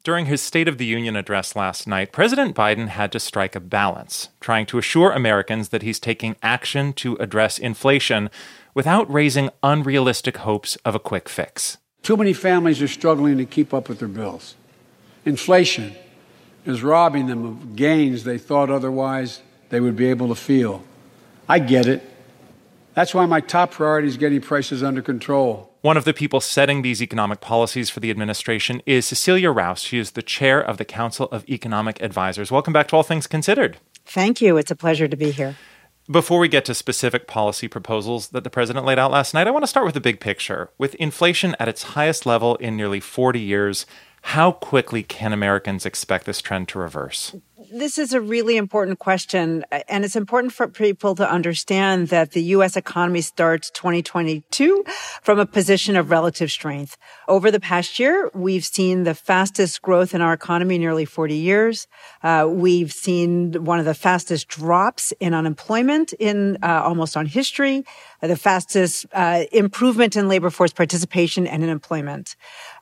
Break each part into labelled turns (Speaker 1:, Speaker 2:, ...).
Speaker 1: During his State of the Union address last night, President Biden had to strike a balance, trying to assure Americans that he's taking action to address inflation without raising unrealistic hopes of a quick fix.
Speaker 2: Too many families are struggling to keep up with their bills. Inflation is robbing them of gains they thought otherwise they would be able to feel. I get it. That's why my top priority is getting prices under control.
Speaker 1: One of the people setting these economic policies for the administration is Cecilia Rouse. She is the chair of the Council of Economic Advisors. Welcome back to All Things Considered.
Speaker 3: Thank you. It's a pleasure to be here.
Speaker 1: Before we get to specific policy proposals that the president laid out last night, I want to start with the big picture. With inflation at its highest level in nearly 40 years, how quickly can Americans expect this trend to reverse?
Speaker 3: This is a really important question, and it's important for people to understand that the U.S. economy starts 2022 from a position of relative strength. Over the past year, we've seen the fastest growth in our economy in nearly 40 years. We've seen one of the fastest drops in unemployment in almost on history, the fastest improvement in labor force participation and in employment.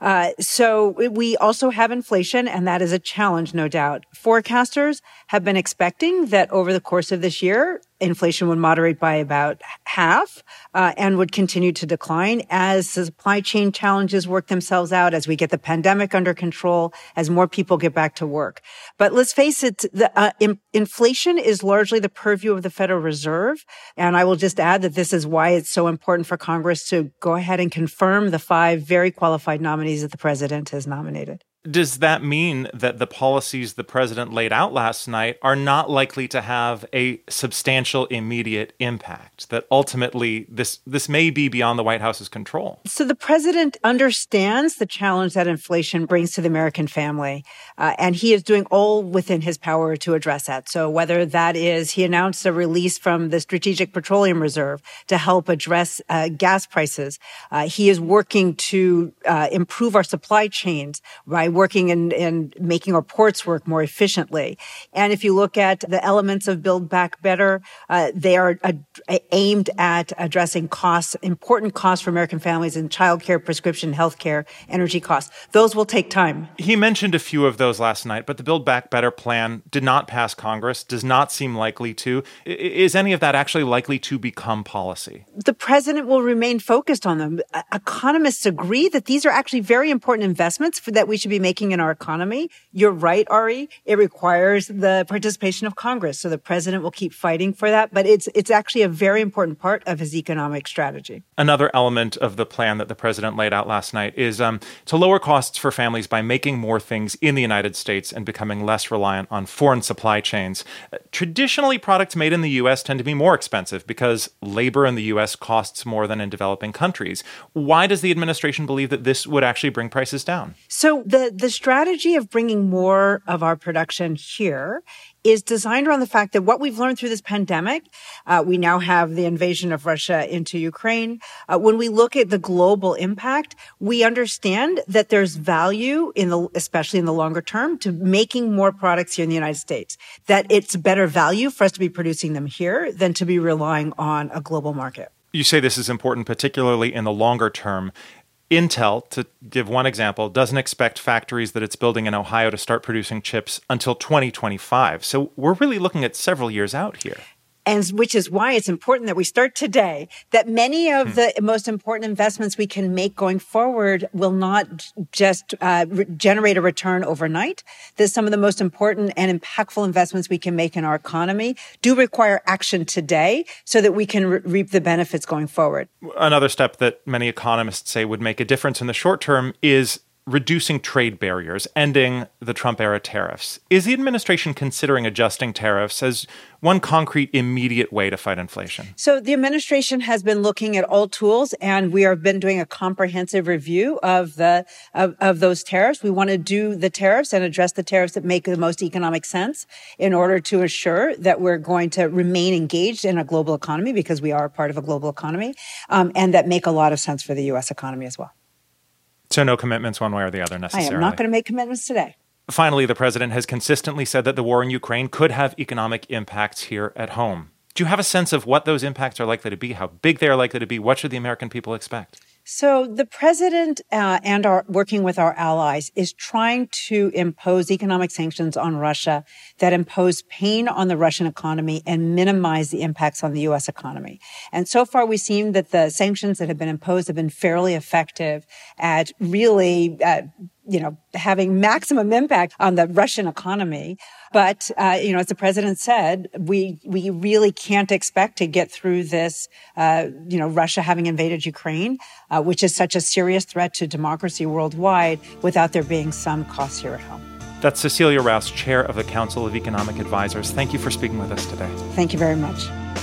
Speaker 3: So we also have inflation, and that is a challenge, no doubt. Forecasters have been expecting that over the course of this year, inflation would moderate by about half and would continue to decline as the supply chain challenges work themselves out, as we get the pandemic under control, as more people get back to work. But let's face it, inflation is largely the purview of the Federal Reserve. And I will just add that this is why it's so important for Congress to go ahead and confirm the 5 very qualified nominees that the president has nominated.
Speaker 1: Does that mean that the policies the president laid out last night are not likely to have a substantial immediate impact, that ultimately this may be beyond the White House's control?
Speaker 3: So the president understands the challenge that inflation brings to the American family, and he is doing all within his power to address that. So whether that is, he announced a release from the Strategic Petroleum Reserve to help address gas prices. He is working to improve our supply chains by working and making our ports work more efficiently. And if you look at the elements of Build Back Better, they are aimed at addressing costs, important costs for American families in childcare, prescription healthcare, energy costs. Those will take time.
Speaker 1: He mentioned a few of those last night, but the Build Back Better plan did not pass Congress, does not seem likely to. Is any of that actually likely to become policy?
Speaker 3: The president will remain focused on them. Economists agree that these are actually very important investments that we should be making in our economy. You're right, Ari. It requires the participation of Congress. So the president will keep fighting for that. But it's actually a very important part of his economic strategy.
Speaker 1: Another element of the plan that the president laid out last night is to lower costs for families by making more things in the United States and becoming less reliant on foreign supply chains. Traditionally, products made in the U.S. tend to be more expensive because labor in the U.S. costs more than in developing countries. Why does the administration believe that this would actually bring prices down?
Speaker 3: So the strategy of bringing more of our production here is designed around the fact that what we've learned through this pandemic, we now have the invasion of Russia into Ukraine. When we look at the global impact, we understand that there's value especially in the longer term, to making more products here in the United States, that it's better value for us to be producing them here than to be relying on a global market.
Speaker 1: You say this is important, particularly in the longer term. Intel, to give one example, doesn't expect factories that it's building in Ohio to start producing chips until 2025. So we're really looking at several years out here.
Speaker 3: And which is why it's important that we start today, that many of the most important investments we can make going forward will not just generate a return overnight. That some of the most important and impactful investments we can make in our economy do require action today so that we can reap the benefits going forward.
Speaker 1: Another step that many economists say would make a difference in the short term is reducing trade barriers, ending the Trump-era tariffs. Is the administration considering adjusting tariffs as one concrete, immediate way to fight inflation?
Speaker 3: So the administration has been looking at all tools, and we have been doing a comprehensive review of those tariffs. We want to do the tariffs and address the tariffs that make the most economic sense in order to assure that we're going to remain engaged in a global economy, because we are part of a global economy, and that make a lot of sense for the U.S. economy as well.
Speaker 1: So no commitments one way or the other necessarily?
Speaker 3: I am not going to make commitments today.
Speaker 1: Finally, the president has consistently said that the war in Ukraine could have economic impacts here at home. Do you have a sense of what those impacts are likely to be, how big they are likely to be? What should the American people expect?
Speaker 3: So the president and working with our allies is trying to impose economic sanctions on Russia that impose pain on the Russian economy and minimize the impacts on the U.S. economy. And so far, we've seen that the sanctions that have been imposed have been fairly effective at really having maximum impact on the Russian economy. But, as the president said, we really can't expect to get through this, Russia having invaded Ukraine, which is such a serious threat to democracy worldwide, without there being some costs here at home.
Speaker 1: That's Cecilia Rouse, chair of the Council of Economic Advisors. Thank you for speaking with us today.
Speaker 3: Thank you very much.